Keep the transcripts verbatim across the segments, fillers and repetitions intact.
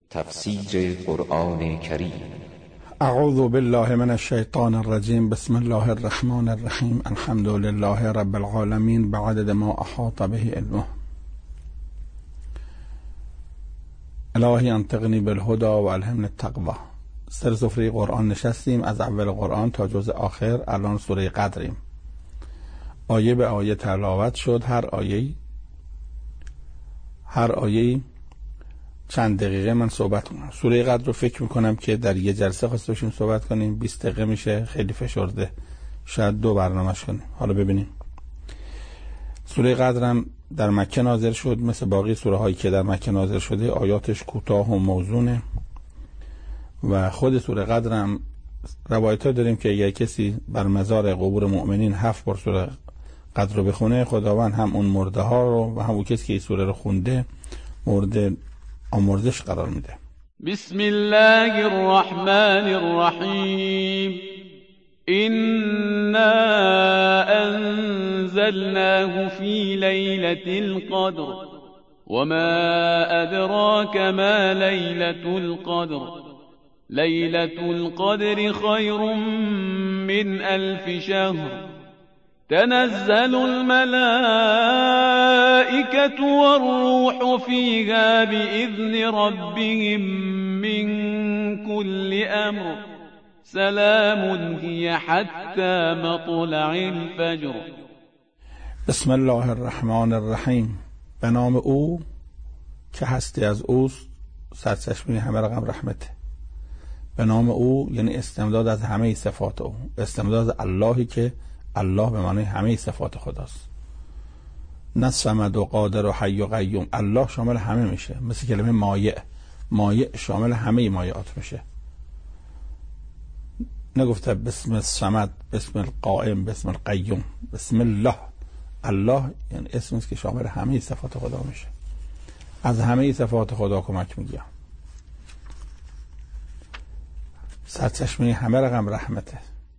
تفسیر قرآن کریم. اعوذ بالله من الشیطان الرجیم. بسم الله الرحمن الرحیم. الحمد لله رب العالمین بعدد ما احاط به علمه. الهی انطقنی بالهدى و الهمنی التقوی. سر سفره قرآن نشستیم، از اول قرآن تا جزء آخر. الان سوره قدریم. آیه به آیه تلاوت شد. هر آیه هر آیه چند دقیقه من صحبت کنم. سوره قدر رو فکر میکنم که در یه جلسه خواسته باشیم صحبت کنیم. بیست دقیقه میشه، خیلی فشرده، شاید دو برنامه‌اش کنیم. حالا ببینیم. سوره قدرم در مکه نازل شد. مثل باقی سوره هایی که در مکه نازل شده آیاتش کوتاه و موزونه و خود سوره قدرم روایت ها داریم که اگر کسی بر مزار قبور مؤمنین هفت بار سوره قدر رو بخونه، خداوند هم اون مرده ها رو و هم اون کسی که این سوره رو خونده مورد آمرزش قرار میده. بسم الله الرحمن الرحیم. إنا أنزلناه في ليلة القدر وما أدراك ما ليلة القدر ليلة القدر خير من ألف شهر تنزل الملائكة والروح فيها بإذن ربهم من كل أمر سلام هي حتى مطلع الفجر. بسم الله الرحمن الرحیم. به نام او که هستی از اوست، سرچشمه همه رقم رحمته. به نام او یعنی استمداد از همه صفات او، استمداد از اللهی که الله به معنی همه صفات خداست. نه صمد و قادر و حی و قیوم. الله شامل همه میشه، مثل کلمه مایع. مایع شامل همه مایعات میشه. نگفته بسم الصمد، بسم القائم، بسم القیوم. بسم الله. الله یعنی اسمی است که شامل همه صفات خدا میشه. از همه صفات خدا کمک میگیرم. سرچشمه همه رقم رحمته.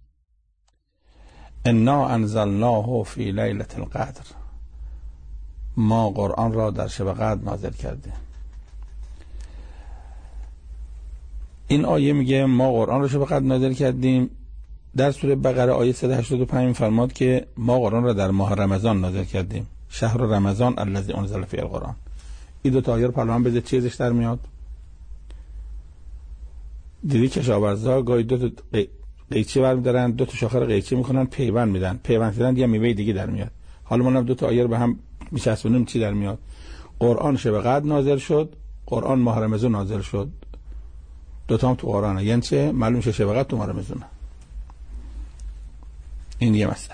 انا انزلناه فی لیلة القدر. ما قرآن را در شب قدر نازل کردیم. این آیه میگه ما قرآن را شب قدر نازل کردیم. در سوره بقره آیه صد و هشتاد و پنج فرمود که ما قرآن را در ماه رمضان نازل کردیم. شهر رمضان الذی انزل فیه القرآن. این دو تا آیه رو پرلمان بذارید چیزش در میاد. دیدی کشاورزا گاهی دو تا قیچی برمی‌دارن، دو تا شاخه رو قیچی میکنن، پیوند میدن. پیوند کردن یه میوه دیگه در میاد. حالا ما دو تا آیه رو به هم میچسبونیم، چی در میاد؟ قرآن شب قدر نازل شد، قرآن ماه رمضان نازل شد. دو تا هم تو قرآنه. یعنی چه؟ معلوم شه شب قدر تو ماه رمضانه. این یه مسئله.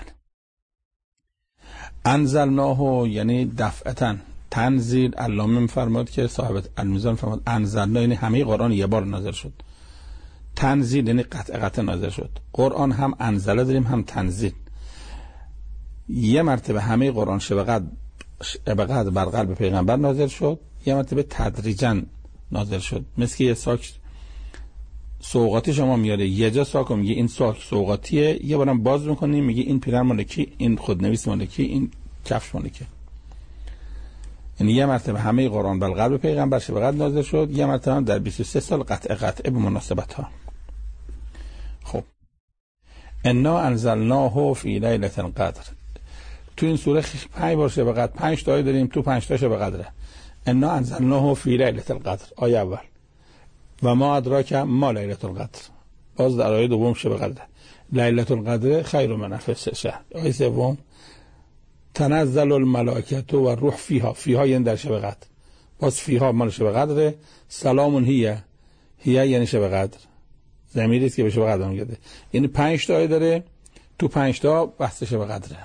انزلناه یعنی دفعتاً تنزیل. علامه میفرماد که صاحب المیزان فرماد انزلنا یعنی همه قرآن یه بار نازل شد. تنزیل یعنی قطع قطع نازل شد. قرآن هم انزله داریم هم تنزیل. یه مرتبه همه قرآن شب قدر شب قدر بر قلب پیغمبر نازل شد، یه مرتبه تدریجاً نازل شد. مثل که یه ساک سوغاتی شما میاره، یه جا ساکو میگه این ساک سوغاتیه، یه بارم باز میکنیم میگه این پیرن مال کی، این خودنویس مال کی، این کفش مال کی. یعنی یه مرتبه همه قرآن بر قلب پیغمبر شب قدر نازل شد، یه مرتبه در بیست و سه سال قطع قطع به مناسبت ها. خب انا انزلناه فی لیلة القدر. تو این سوره پنج بار شب قدر، پنج تا آیه داریم، تو پنج تا شب قدره. انا انزلناه فی لیلة القدر آیه اول. و ما ادراک ما لیلة القدر. باز در آیه دوم شب قدر. لیلة القدر خیر من الف شهر. آیه سوم تنزل الملائکه و روح فیها. فیها یعنی در شب قدر. باز فیها مال شب قدره. سلام هی. هی یعنی شب قدر. ضمیری است که به شب قدر میگه. یعنی پنج تا آیه داره، تو پنج تا بحث شب قدره.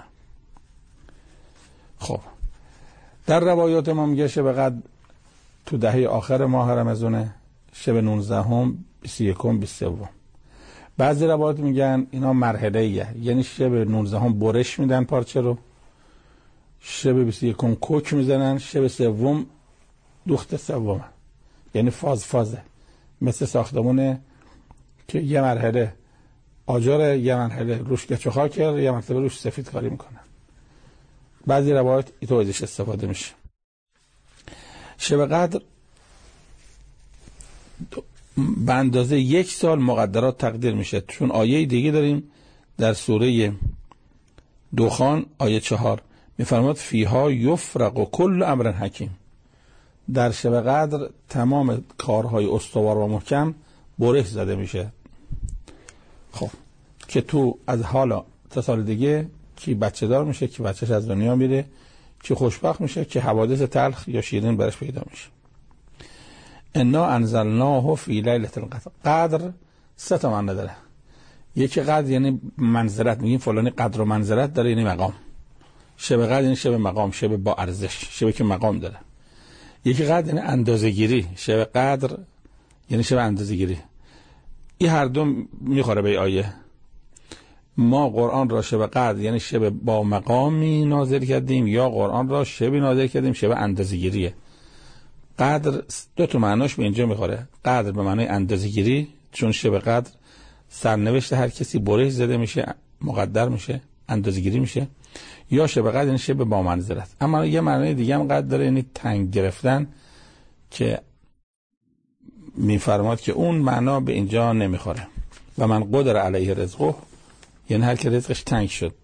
خب در روایات ما میگه شب قدر تو دهه آخر ماه رمضانه، شب نوزدهم، بیست و یکم، بیست و سوم. بعضی روایات میگن اینا مرحله ایه، یعنی شب نوزدهم برش میدن پارچه رو، شب بیست و یکم کوک میزنن، شب سوم دوخت سوم. یعنی فاز فازه، مثل ساختمونه که یه مرحله آجر، یه مرحله روش گچ و خاک، یه مرتبه روش سفید کاری میکنن. بعضی روایات اینطور ازش استفاده میشه. شب قدر به اندازه یک سال مقدرات تقدیر میشه. چون آیه دیگه داریم در سوره دخان آیه چهار میفرماد فیها یفرق و کل امر حکیم. در شب قدر تمام کارهای استوار و محکم برش زده میشه. خب که تو از حالا تا سال دیگه کی بچه دار میشه، کی بچهش از دنیا میره، کی خوشبخت میشه، کی حوادث تلخ یا شیرین برش پیدا میشه. انا انزلناه فی لیلة القدر. قدر سه تا معنی داره. یکی قدر یعنی منزلت، میگیم فلانی قدر و منزلت داره، یعنی مقام. شب قدر یعنی شب مقام، شب با ارزش، شب که مقام داره. یکی قدر یعنی اندازه‌گیری، شب قدر یعنی شب اندازه‌گیری. این هر دو میخوره به آیه. ما قرآن را شب قدر یعنی شب با مقامی نازل کردیم، یا قرآن را شبی نازل کردیم شب اندازه‌گیریه. قدر دو تا معناش به اینجا میخوره. قدر به معنای اندازه‌گیری، چون شب قدر سرنوشت هر کسی برش زده میشه، مقدر میشه، اندازه‌گیری میشه. یا شب قدر یعنی شب با منزلت. اما یه معنای دیگه هم قدر داره، یعنی تنگ گرفتن، که میفرماد که اون معنا به اینجا نمیخوره. و من قدر علیه رزقه یعنی هر که رزقش تنگ شد.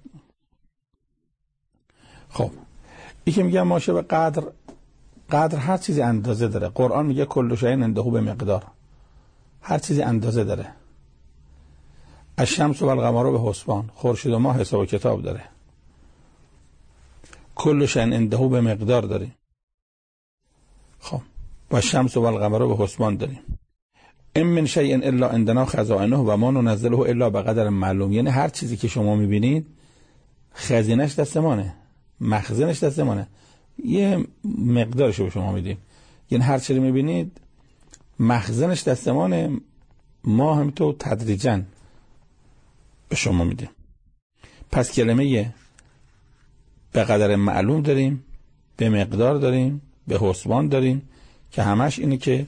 خب این که میگم ما شب قدر، قدر هر چیزی اندازه داره. قرآن میگه کل شیء عنده به مقدار. هر چیزی اندازه داره. الشمس و القمر به حسبان. خورشید و ماه حساب و کتاب داره. کل شیء عنده به مقدار داریم. خب و الشمس و القمر به حسبان داریم. ان من شیء الا عندنا خزائنه و ما ننزله الا بقدر معلوم. یعنی هر چیزی که شما میبینید خزینش دست مانه، مخزنش دست مانه، یه مقدارشو به شما میدیم. یعنی هر چیزی میبینید مخزنش دست مانه، ما هم تو تدریجاً به شما میدیم. پس کلمه به قدر معلوم داریم، به مقدار داریم، به حسبان داریم، که همش اینه که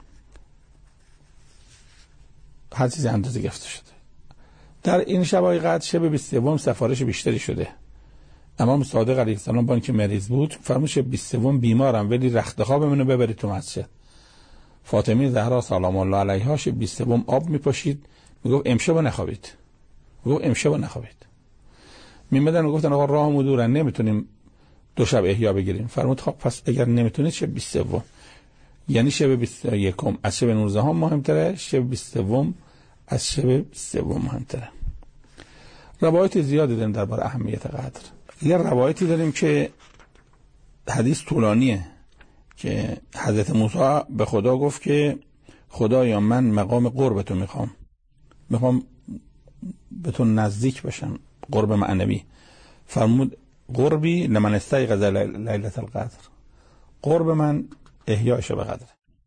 هر چیزی اندازه گرفته شده. در این شبای قدر شب بیست و سوم سفارش بیشتری شده. امام صادق علیه السلام با اینکه مریض بود فرمود شب بیست و سوم بیمارم ولی رخت خواب منو ببرید تو مسجد. فاطمه زهرا سلام الله علیها شب بیست و سوم آب میپاشید، میگفت امشب نخوابید. میگفت امشب نخوابید. میمدن و گفتن آقا راهمون دوره نمیتونیم دو شب احیا بگیریم. فرمود خب پس اگر نمیتونید شب بیست و سوم، یعنی شب بیست و یکم از شب نوزدهم مهمتره، شب بیست و سوم از شب بیست و سوم مهمتره. روایت زیادی داریم درباره اهمیت قدر. یه روایتی داریم که حدیث طولانیه که حضرت موسی به خدا گفت که خدایا من مقام قربتو میخوام، میخوام به تو نزدیک بشم، قرب معنوی. فرمود قربی لمن استیقظ لیلة القدر. قرب من احیاء شب قدر.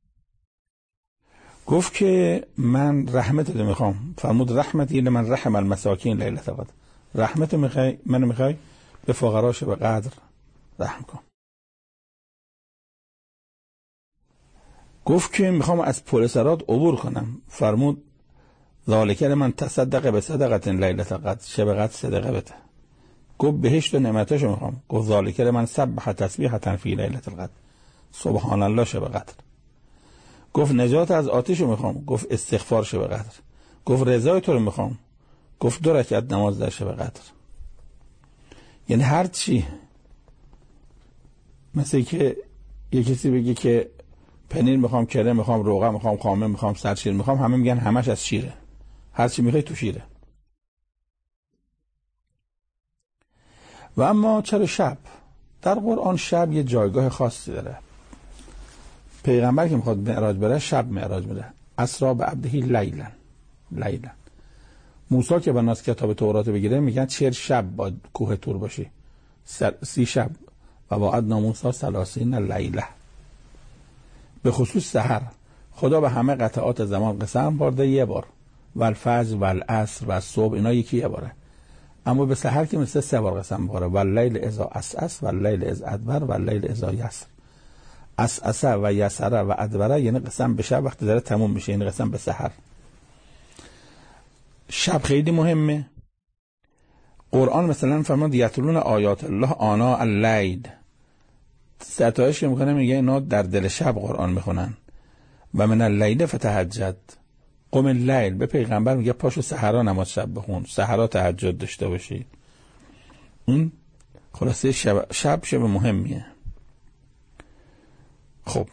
گفت که من رحمت رو میخوام. فرمود رحمتی لمن رحم المساکین لیلة القدر. رحمت میخوای، منو میخوای به فقرا شب قدر رحم کن. گفت که میخوام از پل صراط عبور کنم. فرمود ذالک لمن تصدق به صدقه لیلة القدر. شب قدر صدقه بده. گفت بهشت و نعمتاشو میخوام. گفت ذالک لمن سبح تسبیحه فی لیلة القدر. سبحان الله شب قدر. گفت نجات از آتشو میخوام. گفت استغفار شب قدر. گفت رضای تو رو میخوام. گفت دو رکعت نماز در شب قدر. یعنی هر چی، مثل که یه کسی بگه که پنیر میخوام، کره میخوام، روغه میخوام، خامه میخوام، سرشیر میخوام، همه میگن همش از شیره. هر چی میخوای تو شیره. و اما چرا شب؟ در قرآن شب یه جایگاه خاصی داره. پیغمبر که میخواد معراج بره شب معراج بره. اسری بعبده لیلا لیلا. موسی که بناس کتاب تورات بگیره میگن چهل شب با کوه تور باشی، سی شب. و وعدنا موسی ثلاثین لیله. به خصوص سحر خدا به همه قطعات زمان قسم برده یه بار. و الفجر و العصر و الصبح اینا یکی یه باره. اما به سحر که مثل سه بار قسم بخوره. و اللیل اذا عسعس و اللیل اذا ادبر و اللیل اذا یسر. عسعس و یسر و ادبر یعنی قسم به شب وقتی داره تموم میشه، یعنی قسم به سحر. شب خیلی مهمه. قرآن مثلا فرمود یتلون آیات الله آناء اللیل. ستایش میکنه، میگه اینا در دل شب قرآن میخونن. و من اللیل فتهجد. قم اللیل، به پیغمبر میگه پاشو سحرا نماز شب بخون، سحرا تهجد داشته باشی. اون خلاصه شب شب شب مهمیه. خب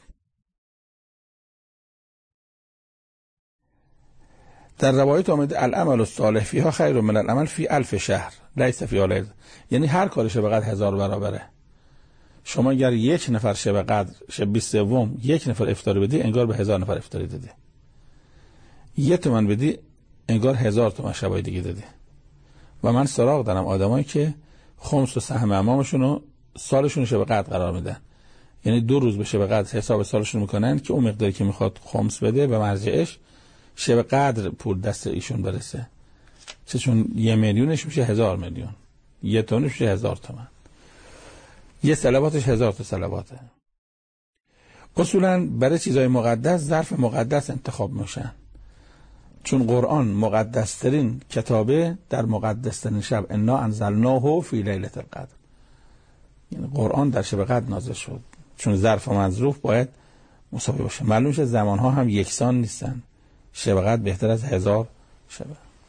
در روایت آمده العمل الصالح فیها خیر من العمل فی الف شهر لیس فی علیه، یعنی هر کاری شب قدر هزار برابره. شما اگر یک نفر شب قدر شب بیست سوم یک نفر افطاری بدی انگار به هزار نفر افطاری دادی. یک تومن بدی انگار هزار تومن شبای دیگه دادی. و من سراغ دارم آدمایی که خمس و سهم امامشون رو سالشون شب قدر قرار میدن، یعنی دو روز به شب قدر حساب سالشون میکنن که اون مقداری که میخواد خمس بده به مرجعش شب قدر پول دست ایشون برسه. چون یه میلیونش میشه هزار میلیون، یه تونش میشه هزار تومن، یه صلواتش هزار تا صلواته. اصولا برای چیزای مقدس ظرف مقدس انتخاب میشن، چون قرآن مقدس ترین کتابه در مقدس ترین شب. انا انزلناه فی لیلة القدر، یعنی قرآن در شب قدر نازل شد، چون ظرف و مظروف باید مساوی باشه. معلوم شه زمان ها هم یکسان نیستن، شب قدر بهتر از هزار شب.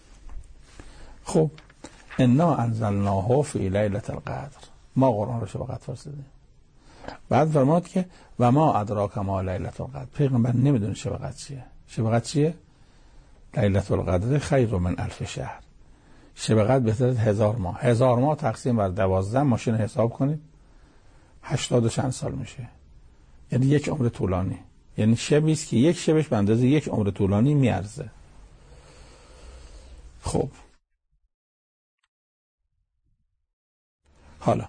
خب انا انزلناه فی لیلة القدر، ما قرآن رو شب قدر فرستادیم. بعد فرمود که و ما ادراک ما لیلة القدر، پیغمبر نمیدونه شب قدر چیه. شب قدر چیه؟ لیلة القدر خیر من الف شهر، شب قدر بهتر از هزار ماه. هزار ماه تقسیم بر دوازده، ماشین حساب کنید هشتاد و چند سال میشه، یعنی یک عمر طولانی. یعنی شبی است که یک شبش به اندازه یک عمر طولانی میارزه. خب حالا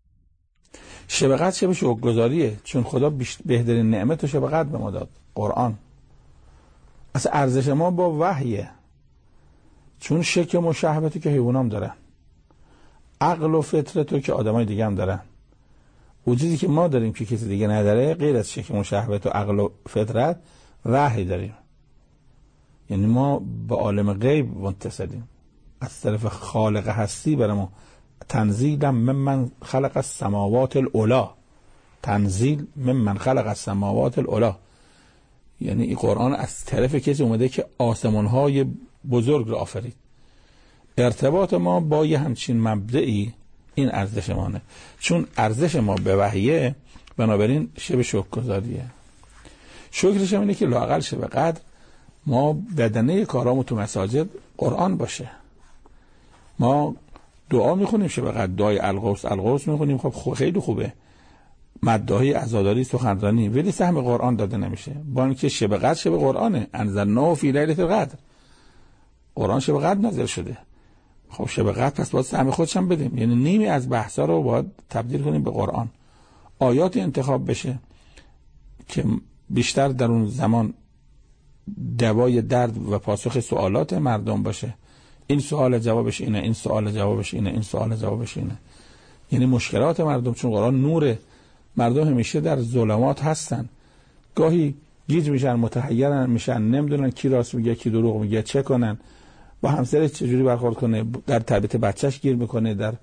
شب قدر شب شکرگزاریه، چون خدا بهترین نعمت و شب قدر به ما داد، قرآن. اصلا ارزش ما با وحیه، چون شکم و شهوتی که حیوانام دارن، عقل و فطرتو که آدمای دیگه هم دارن. وجودی که ما داریم که کسی دیگه نداره غیر از شکم و شهوت و عقل و فطرت، وحی داریم. یعنی ما به عالم غیب متصلیم، از طرف خالق هستی برامون تنزیلا ممن خلق السماوات العلی، تنزیل ممن خلق السماوات العلی، یعنی این قرآن از طرف کسی اومده که آسمان‌های بزرگ رو آفرید. ارتباط ما با یه همچین مبدئی این ارزش مانه، چون ارزش ما به وحیه، بنابراین شب شکرگزاریه. شکرش هم اینه که لااقل شب قدر ما بدنه کارامو تو مساجد قرآن باشه. ما دعا میخونیم شب قدر، دعای القوس القوس میخونیم، خب خیلی خوبه، مداحی عزاداری سخنرانی، ولی سهم قرآن داده نمیشه. با اینکه شب قدر شب قرآنه، انزلناه فی لیلة القدر، قرآن شب قدر نازل شده. خب شب قدر پس باید سهم خودش هم بدیم، یعنی نیمی از بحثا رو باید تبدیل کنیم به قرآن. آیات انتخاب بشه که بیشتر در اون زمان دوای درد و پاسخ سوالات مردم باشه. این سوال جوابش اینه، این سوال جوابش اینه، این سوال جوابش اینه، یعنی مشکلات مردم. چون قرآن نوره، مردم همیشه در ظلمات هستن، گاهی گیج میشن، متحیرن میشن، نمیدونن کی راست میگه کی دروغ میگه، چه کنن، با همسرش چجوری برخورد کنه، در تربیت بچهش گیر میکنه، در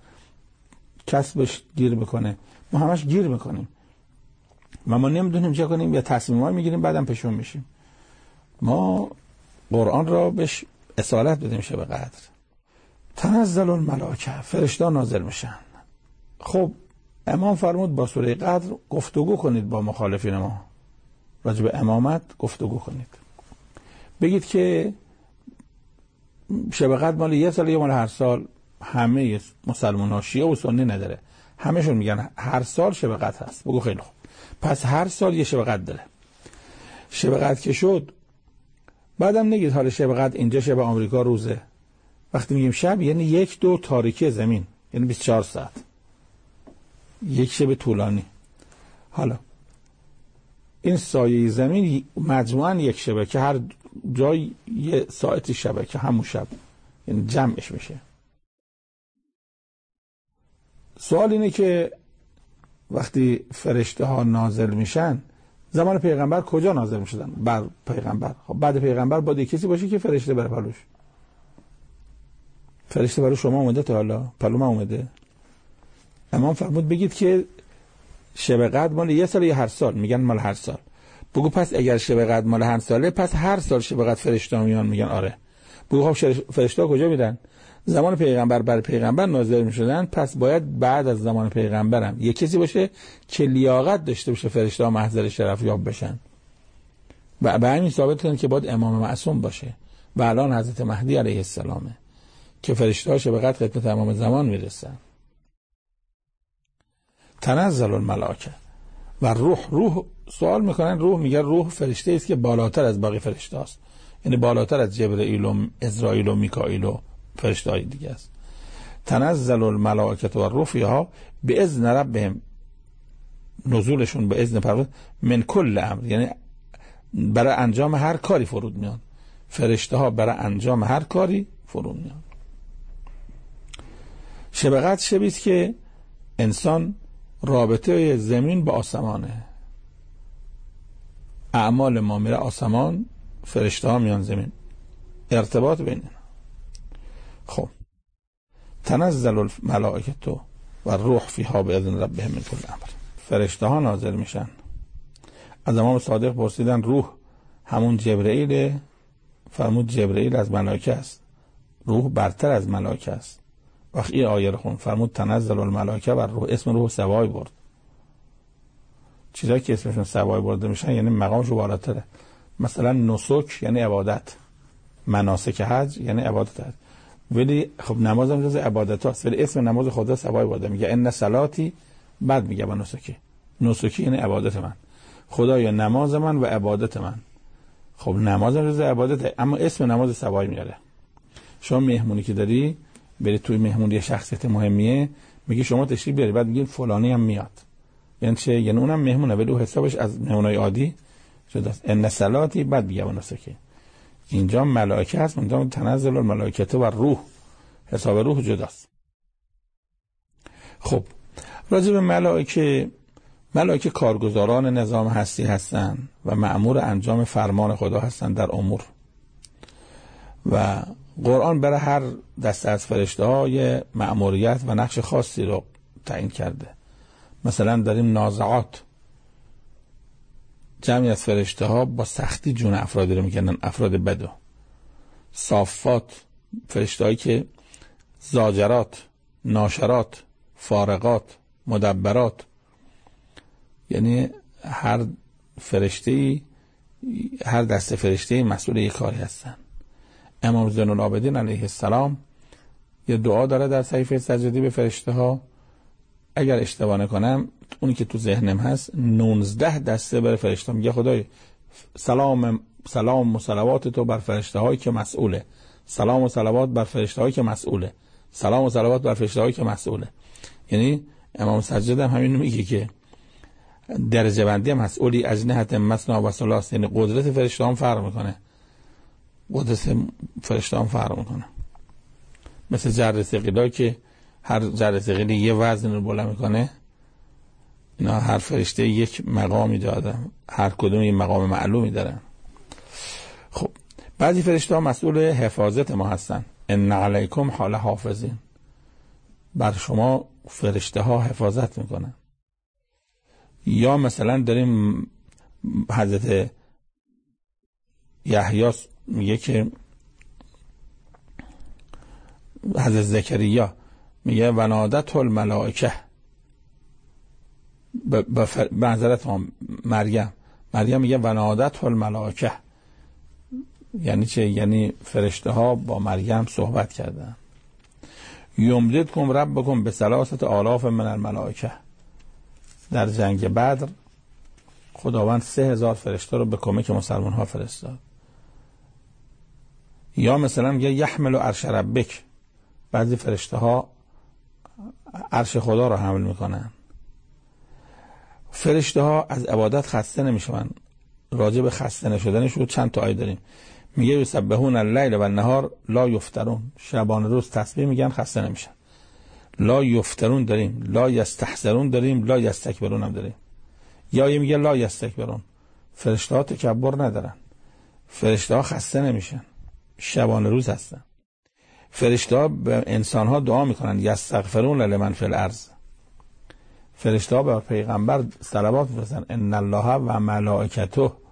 کسبش گیر میکنه. ما همش گیر میکنیم و ما نمیدونیم چه کنیم، یا تصمیمات میگیریم بعدم پشون میشیم. ما قرآن را بهش اصالت بدیم. شب قدر تنزل الملائکه، فرشتان نازل میشن. خب امام فرمود با سوره قدر گفتگو کنید با مخالفین ما، راجع به امامت گفتگو کنید، بگید که شب قدر مال یه سال یا مال هر سال. همه مسلمان ها شیعه و سنی نداره، همشون میگن هر سال شب قدر هست. بگو خیلی خوب، پس هر سال یه شب قدر داره. شب قدر که شد، بعدم نگید حالا شب قدر اینجا شب آمریکا روزه. وقتی میگیم شب یعنی یک دو تاریکی زمین، یعنی بیست و چهار ساعت، یک شب طولانی. حالا این سایه زمین مجموعاً یک شبه که هر جای یه ساعتی شبه که همون شب، یعنی جمعش میشه. سوال اینه که وقتی فرشته ها نازل میشن، زمان پیغمبر کجا نازل میشدن؟ بر پیغمبر. خب بعد پیغمبر باید کسی باشه که فرشته بره پلوش. فرشته برای شما اومده تا حالا؟ پلو ما اومده؟ امام فرمود بگید که شب قدر مال یه سال یا هر سال. میگن مال هر سال. بگو پس اگر شب قدر مال هر ساله، پس هر سال شب قدر فرشته میان میگن آره. بگو خب فرشته کجا میدن؟ زمان پیغمبر بر پیغمبر نازل میشدن، پس باید بعد از زمان پیغمبرم یه کسی باشه که لیاقت داشته باشه فرشته ها محضر شرف یاب بشن. و به همین ثابت کردن که باید امام معصوم باشه. و الان حضرت مهدی علیه السلامه که فرشته ها شب قدر خدمت امام زمان میرسن. تنزل الملائکه و روح. روح سوال میکنن، روح میگه روح فرشته است که بالاتر از باقی فرشته است، یعنی بالاتر از جبرئیل و اسرائیل و میکائیل و فرشته های دیگه است. تنزل الملائکه و الروح فیها باذن ربهم، نزولشون به اذن پروردگار، من کل امر، یعنی برای انجام هر کاری فرود میان. فرشته ها برای انجام هر کاری فرود میان. شب قدر شبی است که انسان رابطه زمین با آسمانه، اعمال ما میره آسمان، فرشته ها میان زمین، ارتباط بین. خب تنزل الملائکه و روح فیها باذن ربهم من کل امر. فرشته ها نازل میشن. از امام صادق پرسیدن روح همون جبرئیل؟ فرمود جبرئیل از ملائکه است، روح برتر از ملائکه است. وقتی این آیه رو خون فرمود تنزل الملائکه و روح، اسم روح سوای برد. چیزایی که اسمشون سوای برده میشن یعنی مقامشو بالاتره. مثلا نسک یعنی عبادت، مناسک حج یعنی عبادت حج، ولی خب نماز هم جز عبادت هاست، ولی اسم نماز خدا سوای برده. میگه ان صلاتی، بعد میگه با نسکی. نسکی یعنی عبادت من، خدایا نماز من و عبادت من. خب نماز هم جز عبادت، اما اسم نماز سوای میاره. شما مهمونی که داری، بری توی مهمونی شخصیت مهمیه، میگی شما تشریف بیاری، بعد میگین فلانی هم میاد، یعنی چه؟ یعنی اونم مهمونه ولی حسابش از مهمونای عادی جداست. ان صلاتی، بعد میگه با نسکی. اینجا ملائکه هست، اینجا تنزل الملائکه و روح، حساب روح جداست. خب راجع به ملائکه، ملائکه کارگزاران نظام هستی هستند و مأمور انجام فرمان خدا هستند در امور. و قرآن برای هر دسته از فرشته های مأموریت و نقش خاصی رو تعیین کرده. مثلا داریم نازعات، جمعی از فرشته ها با سختی جون افرادی رو میکنن، افراد بدو. صافات، فرشته هایی که زاجرات، ناشرات، فارقات، مدبرات، یعنی هر فرشته‌ای، هر دسته فرشته‌ای مسئول یک کاری هستن. امام زین العابدین علیه السلام یه دعا داره در صحیفه سجدی به فرشته ها، اگر اشتباه نکنم اونی که تو ذهنم هست نوزده دسته بر فرشته. میگه خدای سلام سلام و صلوات تو بر فرشته هایی که مسئوله، سلام و صلوات بر فرشته هایی که مسئوله، سلام و صلوات بر فرشته هایی که مسئوله. یعنی امام سجاد هم همین میگه که درجه بندی هم مسئولی اجنحت مثنا و ثلاث، یعنی قدرت فرشته هم فرق میکنه، قدرت فرشته هم فرق میکنه. مثل جر ثقیلا که هر جر ثقیلی یه وزن رو بلند میکنه، اینا هر فرشته یک مقامی داده، هر کدوم یک مقام معلومی دارن. خب بعضی فرشته ها مسئول حفاظت ما هستن. ان علیکم حال حافظین، بر شما فرشته ها حفاظت میکنن. یا مثلا داریم حضرت یحیی میگه که حضرت زکریا میگه ونادت الملائکه، به معذرت مریم مریم میگه ونادت الملائکه، یعنی چه؟ یعنی فرشته ها با مریم صحبت کردن. یمددکم ربکم بثلاثه آلاف من الملائکه، در جنگ بدر خداوند سه هزار فرشته رو به کمک مسلمان ها فرستاد. یا مثلا میگه یحمل عرش ربک، بعضی فرشته ها عرش خدا رو حمل میکنن. فرشته ها از عبادت خسته نمیشن. راجع به خسته نشدنشون چند تا آیه داریم. میگه یسبحون اللیل و النهار لا یفترون، شبان روز تسبیح میگن خسته نمیشن. لا یفترون داریم، لا یستحسرون داریم، لا یستکبرون هم داریم. یا یه میگه لا یستکبرون، فرشته ها تکبر ندارن، فرشته ها خسته نمیشن، شبان روز هستن. فرشته ها به انسان ها دعا میکنن، یستغفرون لمن فی الارض. فرشته ها به پیغمبر صلوات میفرستن، ان الله و ملائکته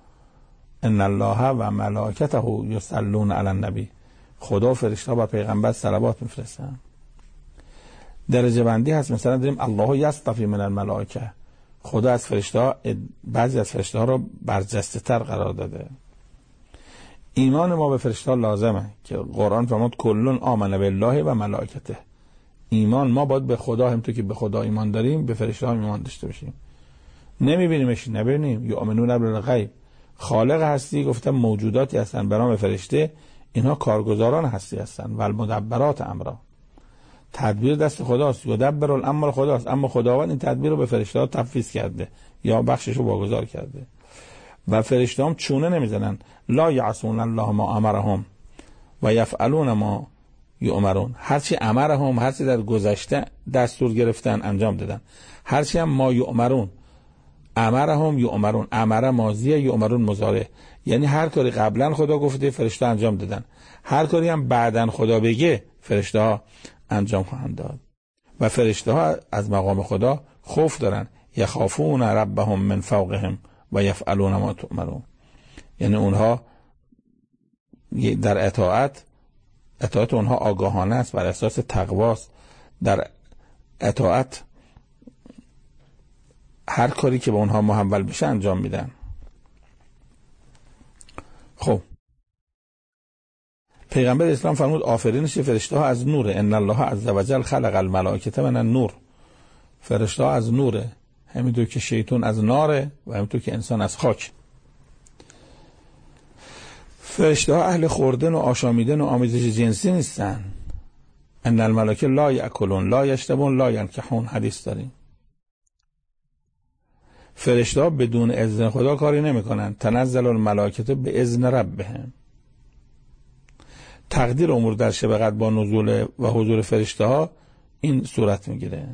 ان الله و ملائکته یصلون علی النبی، خدا و فرشته بر پیغمبر صلوات میفرستن. درجه بندی هست، مثلا داریم الله یصطفی من الملائکه، خدا از فرشته بعضی از فرشته ها رو برجسته تر قرار داده. ایمان ما به فرشته لازمه که قرآن فرمود کلون آمن بالله و ملائکته. ایمان ما باید به خدا، همونطور که به خدا ایمان داریم به فرشته ها ایمان داشته باشیم. نمیبینیمش، نبینیم، یؤمنون بالغیب. خالق هستی گفتم موجوداتی هستن به نام فرشته، اینها کارگزاران هستی هستن و المدبرات امرا، تدبیر دست خداست، یدبر الامر خداست، اما خداوند این تدبیر رو به فرشته ها تفویض کرده یا بخشش رو واگذار کرده. و فرشته هم چونه نمیزنن، لا یعصون الله ما امرهم و یفعلون ما یؤمرون. هرچی امرهم، هرچی در گذشته دستور گرفتن انجام دادن، هرچی هم ما یؤمرون، امرهم یؤمرون، امر ماضیه، یؤمرون مضارع، یعنی هر کاری قبلا خدا گفته فرشته انجام دادن، هر کاری هم بعداً خدا بگه فرشته ها انجام خواهند داد. و فرشته ها از مقام خدا خوف دارن، یخافون ربهم من فوقهم و یفعلون ما تؤمرون، یعنی اونها در اطاعت اطاعت اونها آگاهانه است، بر اساس تقواست. در اطاعت هر کاری که به اونها محول بشه انجام میدن. خب پیغمبر اسلام فرمود آفرینش فرشته ها از نوره، ان الله عز وجل خلق الملائکه من النور. فرشته ها از نوره، همینطور که شیطان از ناره و همینطور که انسان از خاک. فرشته ها اهل خوردن و آشامیدن و آمیزش جنسی نیستن. ان الملائکه لا یاکلون لا یشربون لا ینکحون، حدیث داریم. فرشته ها بدون اذن خدا کاری نمیکنن. تنزل الملائکه به اذن ربهم. تقدیر امور در شب قدر با نزول و حضور فرشته ها این صورت میگیره.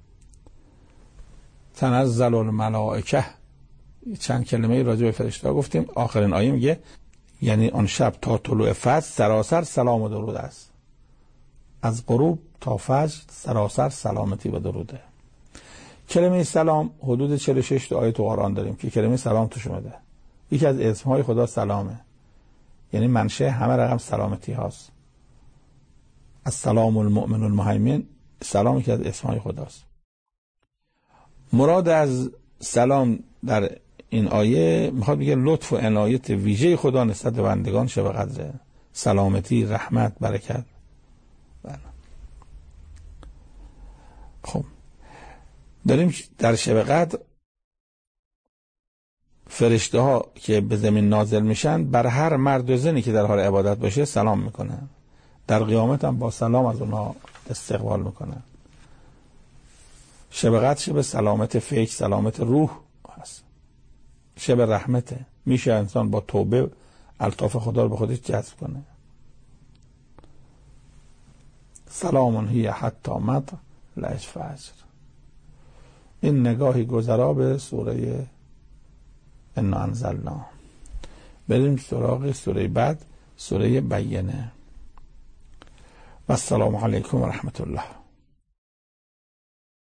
تنزل الملائکه، چند کلمه راجع به فرشته ها گفتیم. آخرین آیه میگه یعنی آن شب تا طلوع فجر سراسر سلام و درود است. از غروب تا فجر سراسر سلامتی و دروده. کلمه سلام حدود چهل و شش تا آیه تو قرآن داریم که کلمه سلام توش اومده. یکی از اسمهای خدا سلامه، یعنی منشأ همه رقم سلامتی هاست. السلام المؤمن المهیمن، سلام که از اسمهای خداست. مراد از سلام در این آیه میخواد بگه لطف و عنایت ویژه خدا نسبت به بندگان شب قدره، سلامتی، رحمت، برکت. بله. خب داریم در شب قدر فرشته ها که به زمین نازل میشن بر هر مرد و زنی که در حال عبادت باشه سلام میکنن. در قیامت هم با سلام از اونها استقبال میکنن. شب قدر شب سلامت فکر، سلامت روح هست، شب رحمته. میشه انسان با توبه الطاف خدا رو به خودش جذب کنه. سلام هی حتی مطلع الفجر. این نگاهی گذرا به سوره انا انزلنا. بریم سراغ سوره بعد، سوره بینه. و السلام علیکم و رحمت الله.